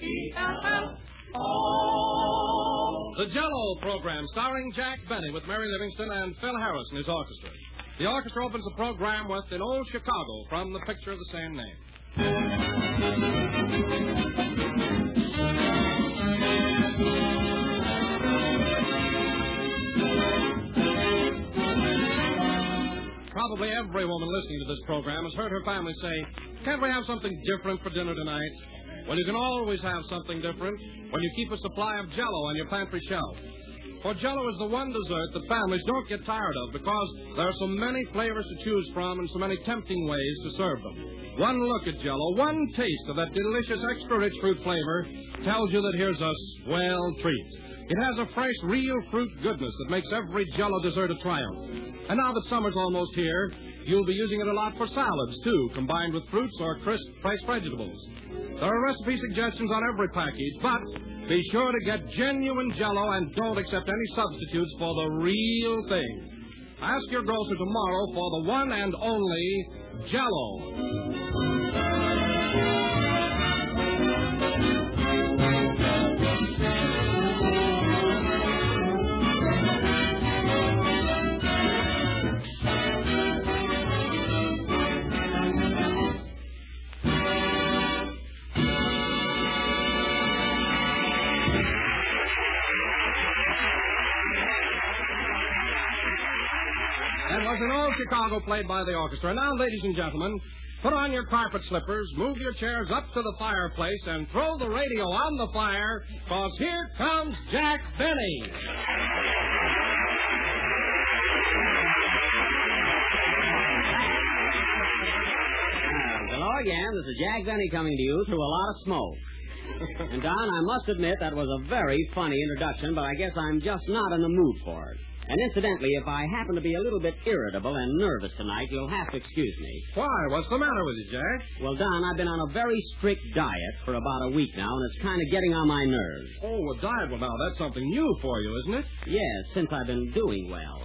The Jell-O program, starring Jack Benny with Mary Livingston and Phil Harris and his orchestra. The orchestra opens the program with In Old Chicago from the picture of the same name. Probably every woman listening to this program has heard her family say, "Can't we have something different for dinner tonight?" Well, you can always have something different when you keep a supply of Jell-O on your pantry shelf. For Jell-O is the one dessert that families don't get tired of because there are so many flavors to choose from and so many tempting ways to serve them. One look at Jell-O, one taste of that delicious extra-rich fruit flavor tells you that here's a swell treat. It has a fresh, real fruit goodness that makes every Jell-O dessert a triumph. And now that summer's almost here, you'll be using it a lot for salads, too, combined with fruits or crisp, fresh vegetables. There are recipe suggestions on every package, but be sure to get genuine Jell-O and don't accept any substitutes for the real thing. Ask your grocer tomorrow for the one and only Jell-O. In Old Chicago, played by the orchestra. Now, ladies and gentlemen, put on your carpet slippers, move your chairs up to the fireplace, and throw the radio on the fire, because here comes Jack Benny. Hello again. This is Jack Benny coming to you through a lot of smoke. And, Don, I must admit that was a very funny introduction, but I guess I'm just not in the mood for it. And incidentally, if I happen to be a little bit irritable and nervous tonight, you'll have to excuse me. Why? What's the matter with you, Jack? Well, Don, I've been on a very strict diet for about a week now, and it's kind of getting on my nerves. Oh, a diet. Well, now, that's something new for you, isn't it? Yes, since I've been doing well.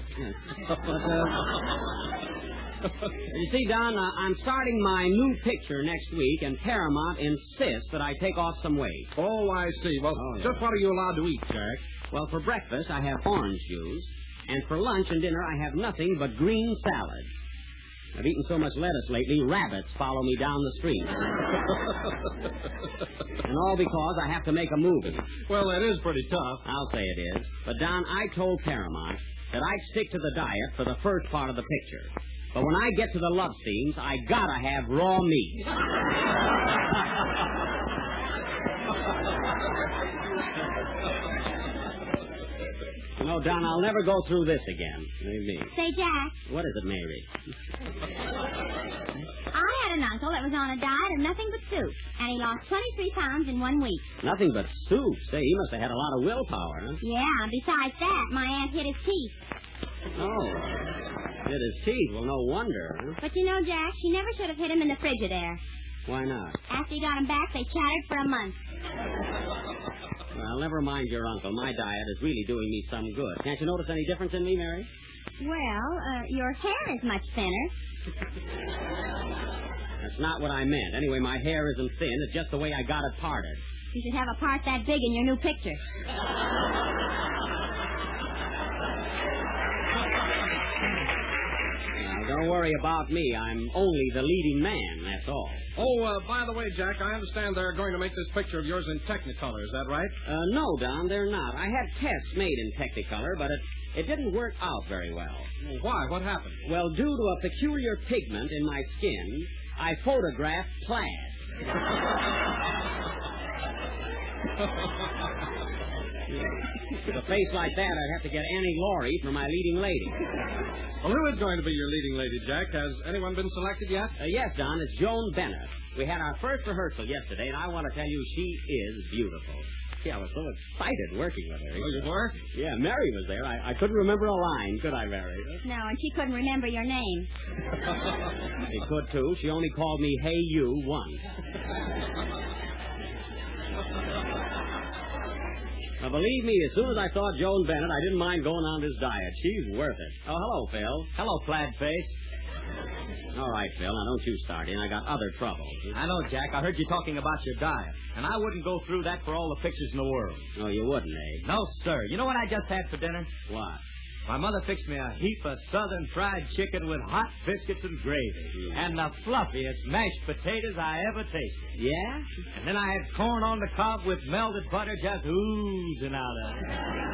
You see, Don, I'm starting my new picture next week, and Paramount insists that I take off some weight. Oh, I see. Well, just what are you allowed to eat, Jack? Well, for breakfast, I have orange juice. And for lunch and dinner, I have nothing but green salads. I've eaten so much lettuce lately, rabbits follow me down the street. And all because I have to make a movie. Well, that is pretty tough. I'll say it is. But, Don, I told Paramount that I'd stick to the diet for the first part of the picture. But when I get to the love scenes, I gotta have raw meat. No, Don, I'll never go through this again. Maybe. Say, Jack. What is it, Mary? I had an uncle that was on a diet of nothing but soup, and he lost 23 pounds in 1 week. Nothing but soup? Say, he must have had a lot of willpower, huh? Yeah, besides that, my aunt hit his teeth. Oh, hit his teeth? Well, no wonder, huh? But you know, Jack, she never should have hit him in the Frigidaire. Why not? After he got him back, they chattered for a month. Well, never mind your uncle. My diet is really doing me some good. Can't you notice any difference in me, Mary? Well, your hair is much thinner. That's not what I meant. Anyway, my hair isn't thin. It's just the way I got it parted. You should have a part that big in your new picture. Don't worry about me. I'm only the leading man, that's all. Oh, by the way, Jack, I understand they're going to make this picture of yours in Technicolor. Is that right? No, Don, they're not. I had tests made in Technicolor, but it didn't work out very well. Why? What happened? Well, due to a peculiar pigment in my skin, I photographed plaid. With a face like that, I'd have to get Annie Laurie for my leading lady. Well, who is going to be your leading lady, Jack? Has anyone been selected yet? Yes, Don, it's Joan Bennett. We had our first rehearsal yesterday, and I want to tell you she is beautiful. See, I was so excited working with her. Oh, you were? Yeah, Mary was there. I couldn't remember a line, could I, Mary? No, and she couldn't remember your name. She could, too. She only called me Hey You once. Now, believe me, as soon as I saw Joan Bennett, I didn't mind going on this diet. She's worth it. Oh, hello, Phil. Hello, plaid face. All right, Phil. Now, don't you start in. I got other trouble. I know, Jack. I heard you talking about your diet. And I wouldn't go through that for all the pictures in the world. No, you wouldn't, eh? No, sir. You know what I just had for dinner? What? My mother fixed me a heap of southern fried chicken with hot biscuits and gravy. And the fluffiest mashed potatoes I ever tasted. Yeah? And then I had corn on the cob with melted butter just oozing out of it.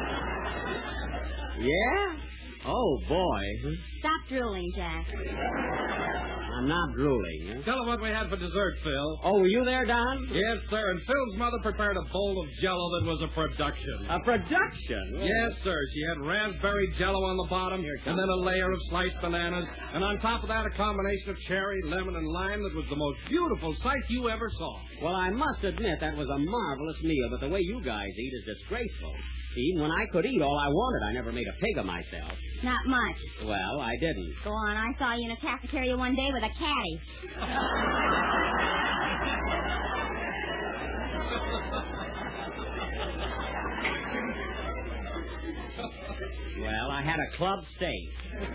Yeah? Oh, boy. Stop drooling, Jack. I'm not drooling. Tell her what we had for dessert, Phil. Oh, were you there, Don? Yes, sir. And Phil's mother prepared a bowl of Jell-O that was a production. A production? Yes, sir. She had raspberry Jell-O on the bottom, and then a layer of sliced bananas, and on top of that a combination of cherry, lemon, and lime that was the most beautiful sight you ever saw. Well, I must admit that was a marvelous meal, but the way you guys eat is disgraceful. Even when I could eat all I wanted, I never made a pig of myself. Not much. Well, I didn't. Go on. I saw you in a cafeteria one day with a caddy. Well, I had a club steak.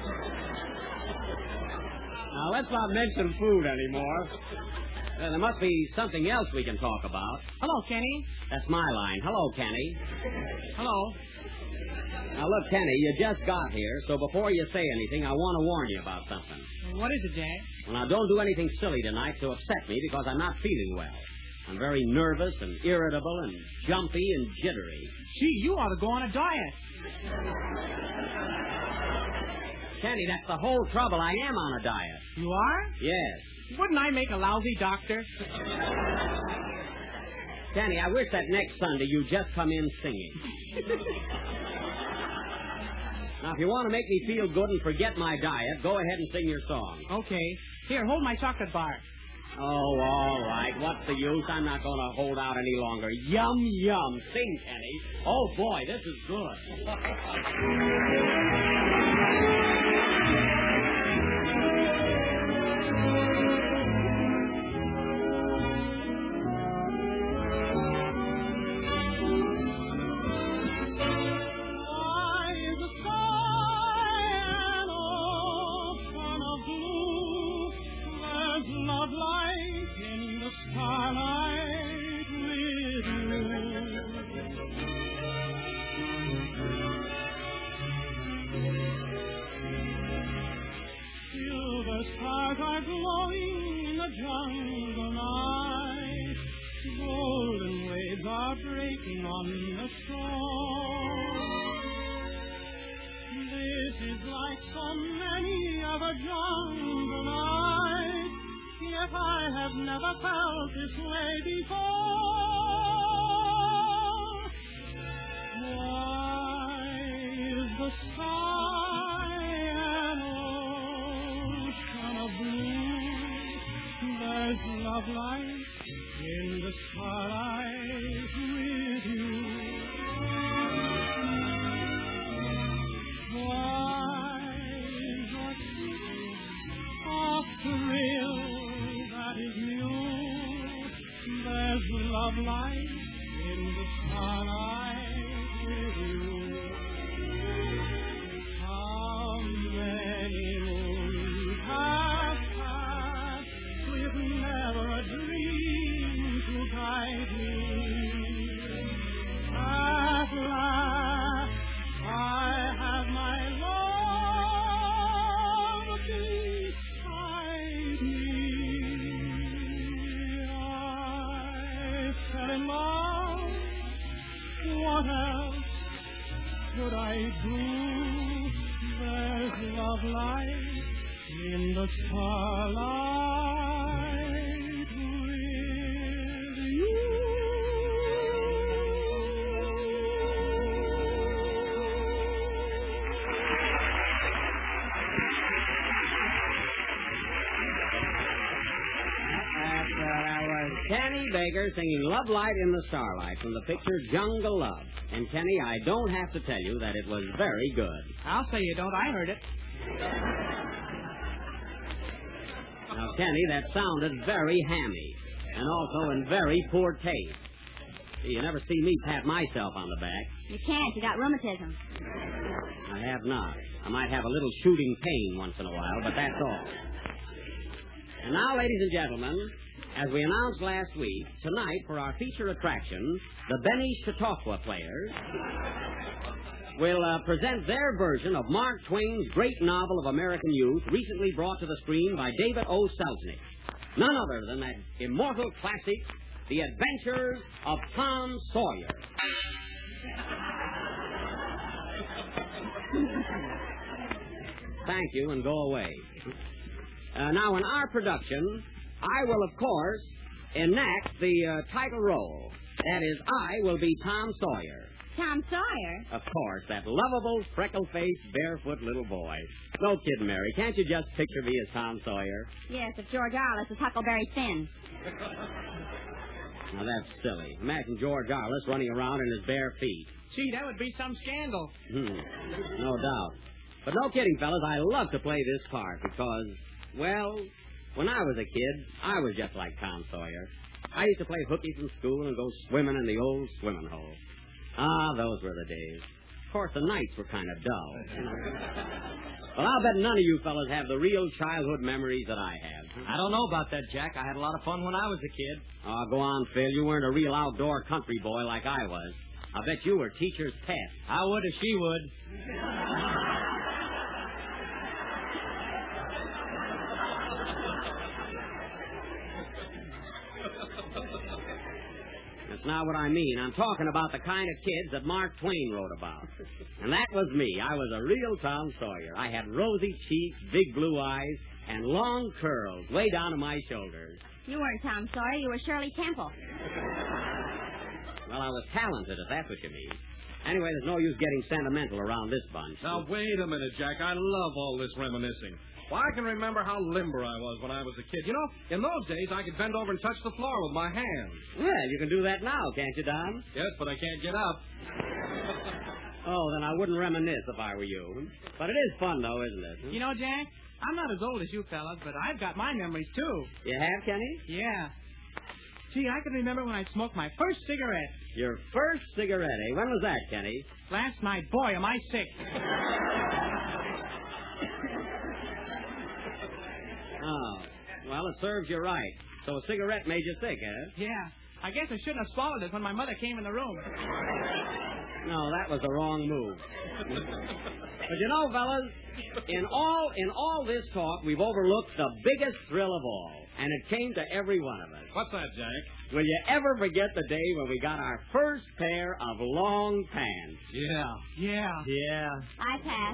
Now, let's not mention food anymore. There must be something else we can talk about. Hello, Kenny. That's my line. Hello, Kenny. Hello. Now, look, Kenny, you just got here, so before you say anything, I want to warn you about something. What is it, Jack? Well, now, don't do anything silly tonight to upset me because I'm not feeling well. I'm very nervous and irritable and jumpy and jittery. Gee, you ought to go on a diet. Kenny, that's the whole trouble. I am on a diet. You are? Yes. Wouldn't I make a lousy doctor? Kenny, I wish that next Sunday you'd just come in singing. Now, if you want to make me feel good and forget my diet, go ahead and sing your song. Okay. Here, hold my chocolate bar. Oh, all right. What's the use? I'm not going to hold out any longer. Yum, yum. Sing, Kenny. Oh, boy, this is good. Kenny Baker singing Love Light in the Starlight from the picture Jungle Love. And, Kenny, I don't have to tell you that it was very good. I'll say you don't. I heard it. Now, Kenny, that sounded very hammy and also in very poor taste. You never see me pat myself on the back. You can't. You got rheumatism. I have not. I might have a little shooting pain once in a while, but that's all. And now, ladies and gentlemen, as we announced last week, tonight for our feature attraction, the Benny Chautauqua Players will present their version of Mark Twain's great novel of American youth, recently brought to the screen by David O. Selznick. None other than that immortal classic, The Adventures of Tom Sawyer. Thank you, and go away. Now, in our production, I will, of course, enact the title role. That is, I will be Tom Sawyer. Tom Sawyer? Of course, that lovable, freckle-faced, barefoot little boy. No kidding, Mary. Can't you just picture me as Tom Sawyer? Yes, if George Arliss is Huckleberry Finn. Now, that's silly. Imagine George Arliss running around in his bare feet. Gee, that would be some scandal. No doubt. But no kidding, fellas, I love to play this part because, well, when I was a kid, I was just like Tom Sawyer. I used to play hooky from school and go swimming in the old swimming hole. Ah, those were the days. Of course, the nights were kind of dull. Well, I'll bet none of you fellas have the real childhood memories that I have. I don't know about that, Jack. I had a lot of fun when I was a kid. Oh, go on, Phil. You weren't a real outdoor country boy like I was. I bet you were teacher's pet. I would if she would. That's not what I mean. I'm talking about the kind of kids that Mark Twain wrote about. And that was me. I was a real Tom Sawyer. I had rosy cheeks, big blue eyes, and long curls way down to my shoulders. You weren't Tom Sawyer. You were Shirley Temple. Well, I was talented, if that's what you mean. Anyway, there's no use getting sentimental around this bunch. Now, wait a minute, Jack. I love all this reminiscing. Well, I can remember how limber I was when I was a kid. You know, in those days, I could bend over and touch the floor with my hands. Well, you can do that now, can't you, Don? Yes, but I can't get up. Oh, then I wouldn't reminisce if I were you. But it is fun, though, isn't it? You know, Jack, I'm not as old as you fellas, but I've got my memories, too. You have, Kenny? Yeah. Gee, I can remember when I smoked my first cigarette. Your first cigarette, eh? When was that, Kenny? Last night. Boy, am I sick. Oh, well, it serves you right. So a cigarette made you sick, eh? Yeah. I guess I shouldn't have swallowed it when my mother came in the room. No, that was the wrong move. But you know, fellas, in all this talk, we've overlooked the biggest thrill of all. And it came to every one of us. What's that, Jack? Will you ever forget the day when we got our first pair of long pants? Yeah. Yeah. Yeah. I pass.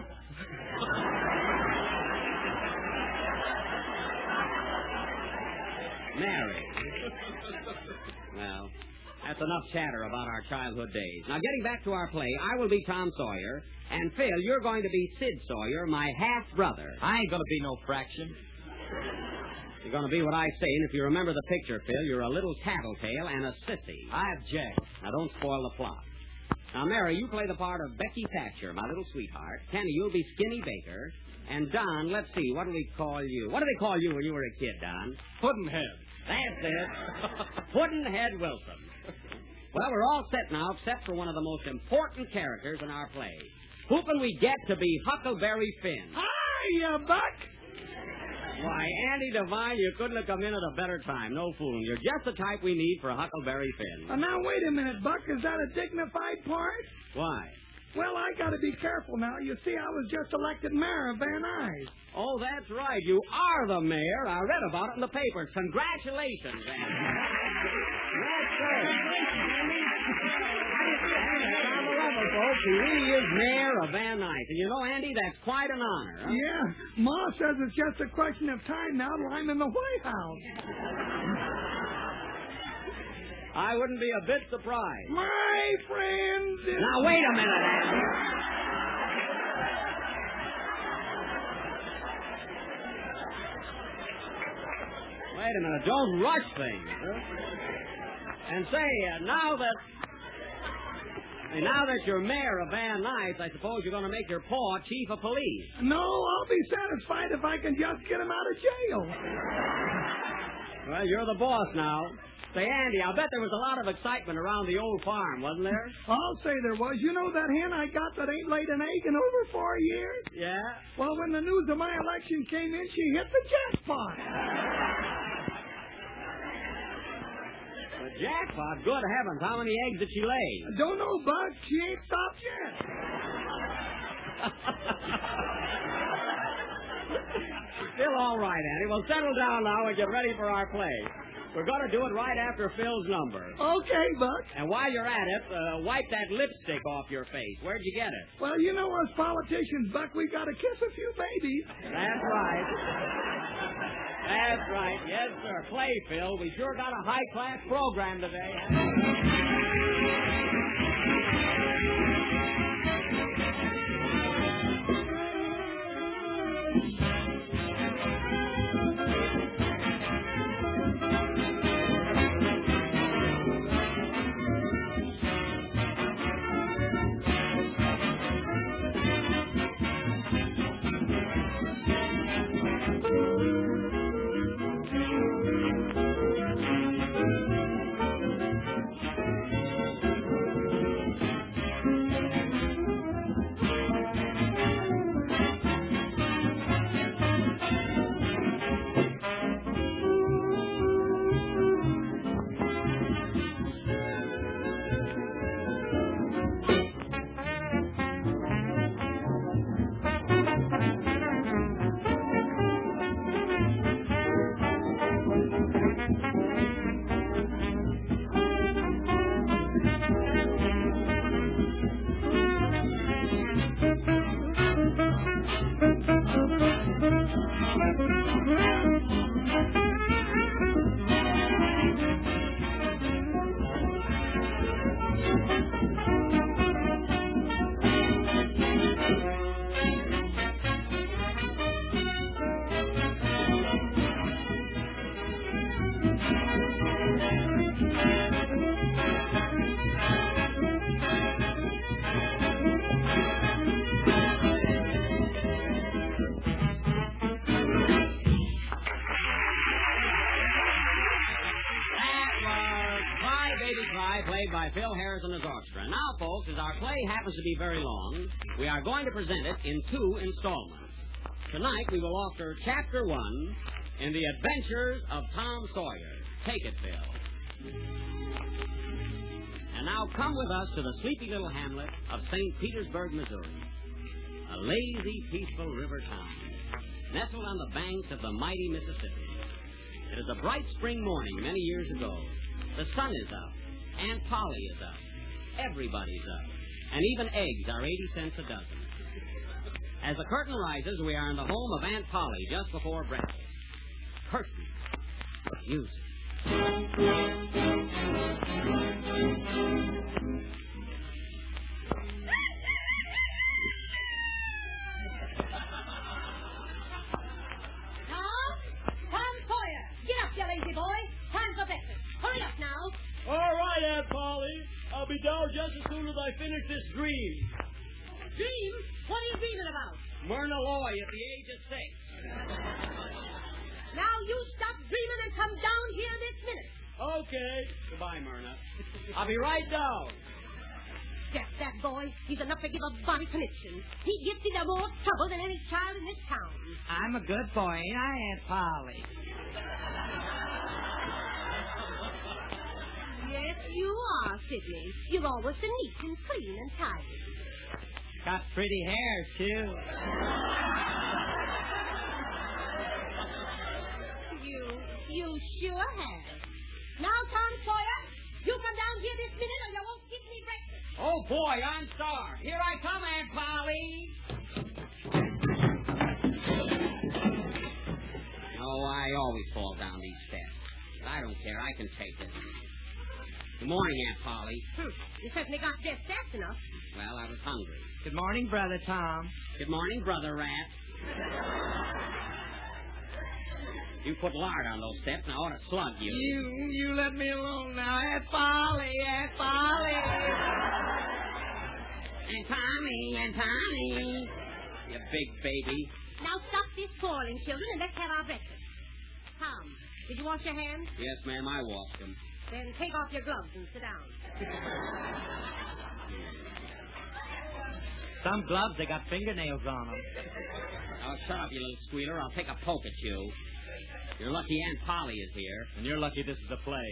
Mary. Well, that's enough chatter about our childhood days. Now, getting back to our play, I will be Tom Sawyer, and Phil, you're going to be Sid Sawyer, my half-brother. I ain't gonna be no fraction. You're going to be what I say, and if you remember the picture, Phil, you're a little tattletale and a sissy. I object. Now, don't spoil the plot. Now, Mary, you play the part of Becky Thatcher, my little sweetheart. Kenny, you'll be Skinny Baker. And Don, let's see, what do we call you? What did they call you when you were a kid, Don? Puddinhead. That's it. Puddinhead Wilson. Well, we're all set now, except for one of the most important characters in our play. Who can we get to be Huckleberry Finn? Hiya, Buck! Why, Andy Devine, you couldn't have come in at a better time. No fooling. You're just the type we need for Huckleberry Finn. Now, wait a minute, Buck. Is that a dignified part? Why? Well, I got to be careful now. You see, I was just elected mayor of Van Nuys. Oh, that's right. You are the mayor. I read about it in the papers. Congratulations, Andy. Yes, sir. Folks, he really is mayor of Van Nuys. And you know, Andy, that's quite an honor. Huh? Yeah. Ma says it's just a question of time now till I'm in the White House. I wouldn't be a bit surprised. My friends... Now, wait a minute, Andy. Wait a minute. Don't rush things. Huh? And say, now that you're mayor of Van Nuys, I suppose you're going to make your paw chief of police. No, I'll be satisfied if I can just get him out of jail. Well, you're the boss now. Say, Andy, I'll bet there was a lot of excitement around the old farm, wasn't there? I'll say there was. You know that hen I got that ain't laid an egg in over 4 years? Yeah? Well, when the news of my election came in, she hit the jackpot. Jackpot? Good heavens, how many eggs did she lay? Don't know, Buck. She ain't stopped yet. Still all right, Annie. Well, settle down now and get ready for our play. We're going to do it right after Phil's number. Okay, Buck. And while you're at it, wipe that lipstick off your face. Where'd you get it? Well, you know us politicians, Buck, we got to kiss a few babies. That's right. That's right. Yes, sir. Play, Phil. We sure got a high-class program today. Played by Phil Harris and his orchestra. Now, folks, as our play happens to be very long, we are going to present it in 2 installments. Tonight, we will offer Chapter 1 in The Adventures of Tom Sawyer. Take it, Phil. And now come with us to the sleepy little hamlet of St. Petersburg, Missouri. A lazy, peaceful river town, nestled on the banks of the mighty Mississippi. It is a bright spring morning many years ago. The sun is up. Aunt Polly is up. Everybody's up. And even eggs are 80 cents a dozen. As the curtain rises, we are in the home of Aunt Polly just before breakfast. Curtain. Music. Tom Sawyer! Get up, you lazy boy. Time for breakfast. Hurry up now. All right, Aunt Polly. I'll be down just as soon as I finish this dream. Dream? What are you dreaming about? Myrna Loy at the age of 6. Now you stop dreaming and come down here this minute. Okay. Goodbye, Myrna. I'll be right down. Get that boy. He's enough to give a body conniption. He gets into more trouble than any child in this town. I'm a good boy, ain't I, Aunt Polly? Yes, you are, Sidney. You're always so neat and clean and tidy. Got pretty hair, too. You sure have. Now, Tom Sawyer, you come down here this minute or you won't give me breakfast. Oh, boy, I'm sorry. Here I come, Aunt Polly. Oh, I always fall down these steps. I don't care. I can take it. Good morning, Aunt Polly. You certainly got there fast enough. Well, I was hungry. Good morning, Brother Tom. Good morning, Brother Rat. You put lard on those steps, and I ought to slug you. You let me alone now, Aunt Polly, Aunt Polly. Aunt Tommy. You big baby. Now stop this quarreling, children, and let's have our breakfast. Tom, did you wash your hands? Yes, ma'am, I washed them. Then take off your gloves and sit down. Some gloves, they got fingernails on them. Oh, shut up, you little squealer. I'll take a poke at you. You're lucky Aunt Polly is here. And you're lucky this is a play.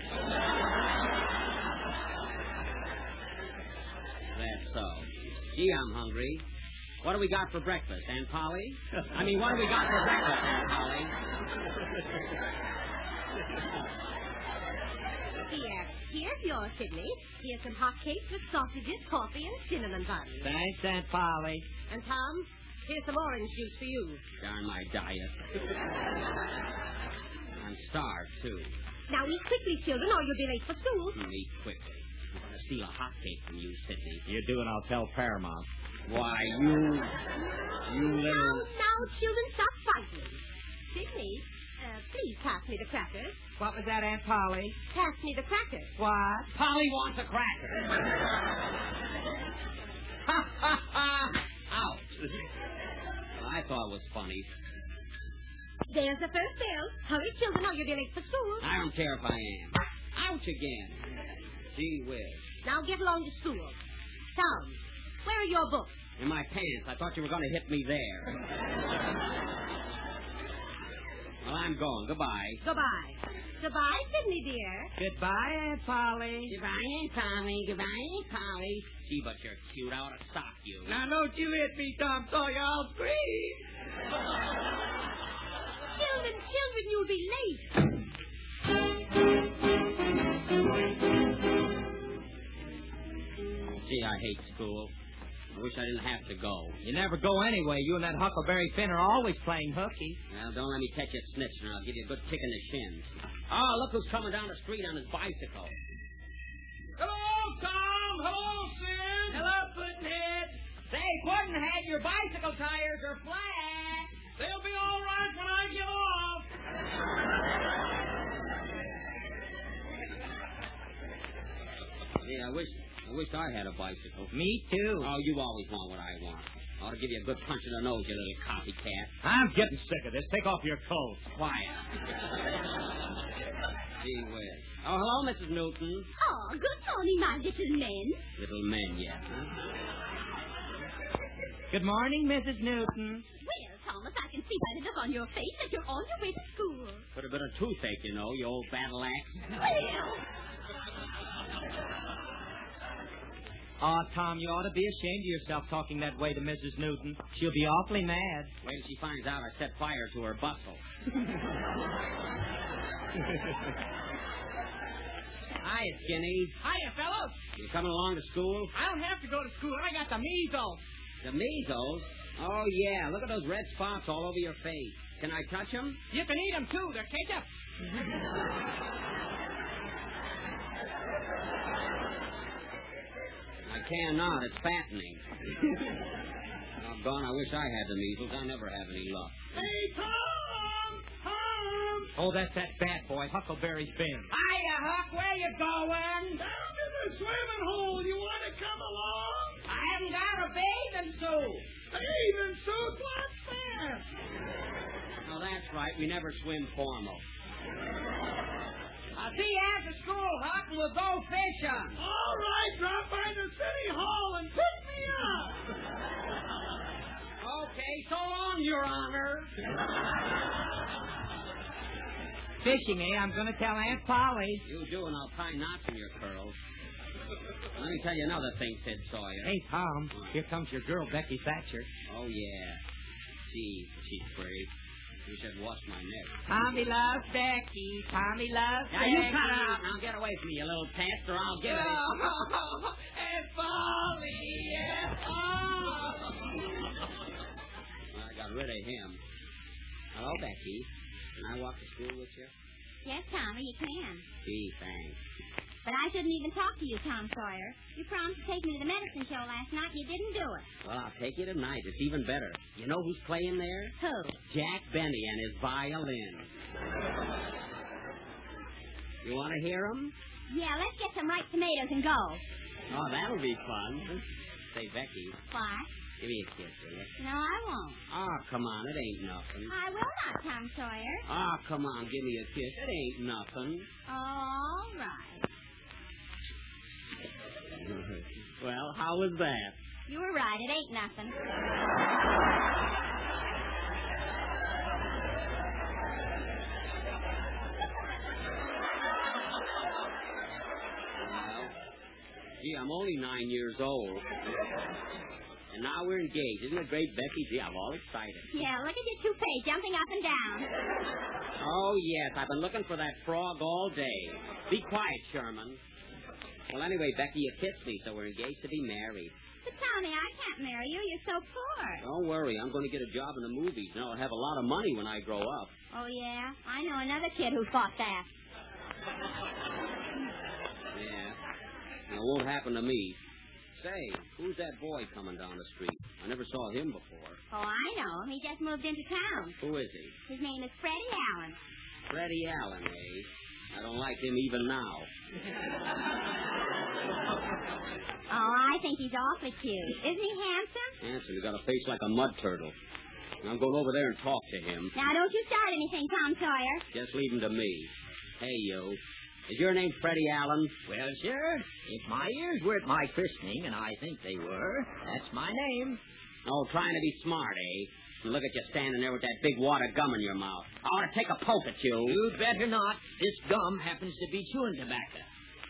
That's so. Gee, I'm hungry. What do we got for breakfast, Aunt Polly? I mean, what do we got for breakfast, Aunt Polly? Here's yours, Sidney. Here's some hot cakes with sausages, coffee, and cinnamon buns. Thanks, Aunt Polly. And, Tom, here's some orange juice for you. Darn my diet. I'm starved, too. Now eat quickly, children, or you'll be late for school. Eat quickly. I'm going to steal a hot cake from you, Sidney. You do, and I'll tell Paramount. Why, you little... Now, children, stop fighting. Sidney, please pass me the crackers. What was that, Aunt Polly? Pass me the crackers. What? Polly wants a cracker. Ha, ha, ha. Ouch. Well, I thought it was funny. There's the first bell. Hurry, children, or you'll be late for school. I don't care if I am. Ouch again. Gee whiz. Now get along to school. Tom, where are your books? In my pants. I thought you were going to hit me there. Well, I'm going. Goodbye. Goodbye. Goodbye, Sidney, dear. Goodbye, Aunt Polly. Goodbye, Aunt Polly. Goodbye, Aunt Polly. Gee, but you're cute. I ought to stop you. Now, don't you hit me, Tom Sawyer. I'll scream. Children, you'll be late. Gee, I hate school. I wish I didn't have to go. You never go anyway. You and that Huckleberry Finn are always playing hooky. Well, don't let me catch you snitching, or I'll give you a good kick in the shins. Oh, look who's coming down the street on his bicycle. Hello, Tom. Hello, Sid. Hello, Puddinhead. Say, Puddinhead, your bicycle tires are flat. They'll be all right when I get off. Yeah, I wish I had a bicycle. Me too. Oh, you always want what I want. I ought to give you a good punch in the nose, you little copycat. I'm getting sick of this. Take off your coat. Quiet. Gee whiz. Oh, hello, Mrs. Newton. Oh, good morning, my little men. Little men, yeah. Huh? Good morning, Mrs. Newton. Well, Thomas, I can see by the look on your face that you're on your way to school. Could have been a toothache, you know, you old battle axe. Well, Oh, Tom, you ought to be ashamed of yourself talking that way to Mrs. Newton. She'll be awfully mad. Wait till she finds out I set fire to her bustle. Hiya, Skinny. Hiya, fellows. You coming along to school? I don't have to go to school. I got the measles. The measles? Oh, yeah. Look at those red spots all over your face. Can I touch them? You can eat them, too. They're ketchup. I cannot. It's fattening. Oh, gone. I wish I had the measles. I never have any luck. Hey, Tom! Tom! Oh, that's that bad boy, Huckleberry Finn. Hiya, Huck. Where you going? Down to the swimming hole. You want to come along? I haven't got a bathing suit. Bathing suit? What's that? Oh, that's right. We never swim formal. I'll see you after school, Huck. We'll go fishing. All right, drop by the city hall and pick me up. Okay, so long, Your Honor. Fishing, eh? I'm going to tell Aunt Polly. You do, and I'll tie knots in your curls. Let me tell you another thing, Sid Sawyer. Hey, Tom, here comes your girl, Becky Thatcher. Oh, yeah. Gee, she's pretty. You should wash my neck. Tommy loves Becky. Tommy loves Now, Becky. you cut out. Now, get away from me, you little pest, or I'll give it. Aunt Polly. Aunt Polly. I got rid of him. Hello, Becky. Can I walk to school with you? yes, Tommy, you can. Gee, thanks. But I shouldn't even talk to you, Tom Sawyer. You promised to take me to the medicine show last night, and you didn't do it. Well, I'll take you tonight. It's even better. You know who's playing there? Who? Jack Benny and his violin. You want to hear him? Yeah, let's get some ripe tomatoes and go. Oh, that'll be fun. Say, Becky, What? give me a kiss, will you? No, I won't. Oh, come on. It ain't nothing. I will not, Tom Sawyer. Oh, come on. Give me a kiss. It ain't nothing. All right. Well, how was that? You were right. It ain't nothing. Gee, I'm only 9 years old. And now we're engaged. Isn't it great, Becky? Gee, I'm all excited. Yeah, look at your toupee jumping up and down. Oh, yes. I've been looking for that frog all day. Be quiet, Sherman. Well, anyway, Becky, you kissed me, so we're engaged to be married. But, Tommy, I can't marry you. You're so poor. Don't worry. I'm going to get a job in the movies, and I'll have a lot of money when I grow up. Oh, yeah? I know another kid who thought that. Yeah. It won't happen to me. Say, who's that boy coming down the street? I never saw him before. Oh, I know. He just moved into town. Who is he? His name is Freddie Allen. Freddie Allen, eh? I don't like him even now. Oh, I think he's awfully cute. Isn't he handsome? Handsome. He's got a face like a mud turtle. I'm going over there and talk to him. Now, don't you start anything, Tom Sawyer. Just leave him to me. Hey, you. Is your name Freddie Allen? Well, sir, if my ears were at my christening, and I think they were, that's my name. Oh, trying to be smart, eh? Look at you standing there with that big wad of gum in your mouth. I ought to take a poke at you. You'd better not. This gum happens to be chewing tobacco.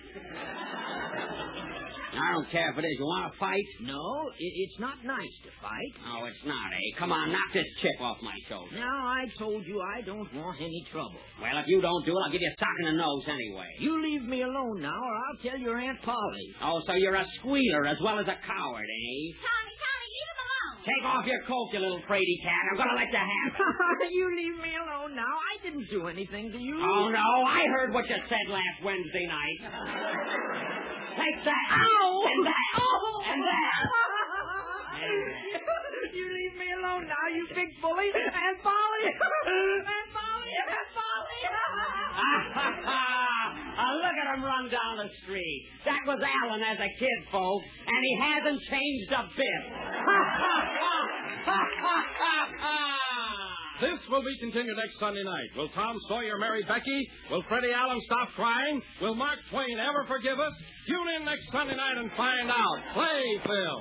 I don't care if it is. You want to fight? No, it's not nice to fight. Oh, it's not, eh? Come on, knock this chip off my shoulder. Now, I told you I don't want any trouble. Well, if you don't do it, I'll give you a sock in the nose anyway. You leave me alone now, or I'll tell your Aunt Polly. Oh, so you're a squealer as well as a coward, eh? Tommy, leave him alone. Take off your coat, you little fraidy cat. I'm going to let you have it. You leave me alone now. I didn't do anything to you. Oh, no. I heard what you said last Wednesday night. Take that. Ow! And that. Oh! And that. You leave me alone now, you big bully. Aunt Polly. Aunt Polly. Aunt Polly. Look at him run down the street. That was Alan as a kid, folks, and he hasn't changed a bit. This will be continued next Sunday night. Will Tom Sawyer marry Becky? Will Freddie Allen stop crying? Will Mark Twain ever forgive us? Tune in next Sunday night and find out. Play, Phil.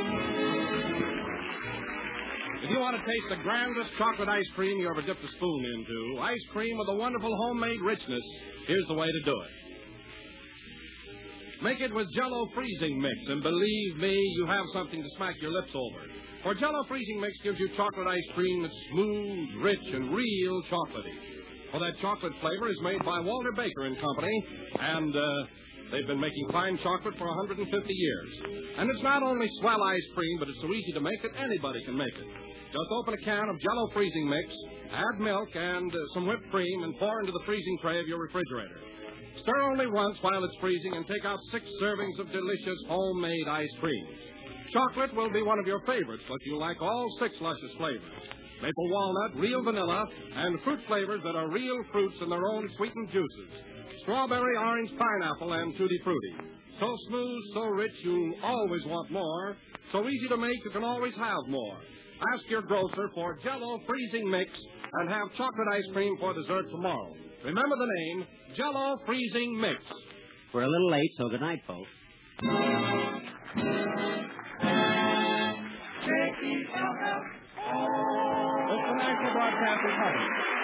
If you want to taste the grandest chocolate ice cream you ever dipped a spoon into, ice cream with a wonderful homemade richness, here's the way to do it. Make it with Jell-O freezing mix, and believe me, you have something to smack your lips over. For Jell-O freezing mix gives you chocolate ice cream that's smooth, rich, and real chocolatey. For that chocolate flavor is made by Walter Baker and Company, and they've been making fine chocolate for 150 years. And it's not only swell ice cream, but it's so easy to make that anybody can make it. Just open a can of Jell-O freezing mix, add milk and some whipped cream, and pour into the freezing tray of your refrigerator. Stir only once while it's freezing, and take out 6 servings of delicious homemade ice cream. Chocolate will be one of your favorites, but you like all 6 luscious flavors. Maple walnut, real vanilla, and fruit flavors that are real fruits in their own sweetened juices. Strawberry, orange, pineapple, and tutti frutti. So smooth, so rich, you always want more. So easy to make, you can always have more. Ask your grocer for Jell-O freezing mix and have chocolate ice cream for dessert tomorrow. Remember the name, Jell-O freezing mix. We're a little late, so good night, folks. It's the National Broadcasting Company.